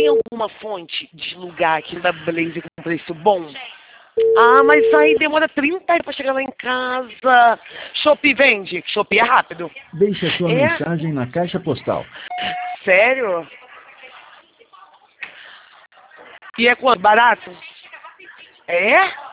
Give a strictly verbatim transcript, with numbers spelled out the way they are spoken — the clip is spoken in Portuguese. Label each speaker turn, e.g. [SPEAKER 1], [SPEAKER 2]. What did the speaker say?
[SPEAKER 1] tem alguma fonte de lugar aqui da Blaze com preço bom? Ah, mas aí demora trinta reais pra chegar lá em casa. Shopee vende? Shopee é rápido.
[SPEAKER 2] Deixe a sua
[SPEAKER 1] É?
[SPEAKER 2] mensagem na caixa postal.
[SPEAKER 1] Sério? E é quanto? Barato? É?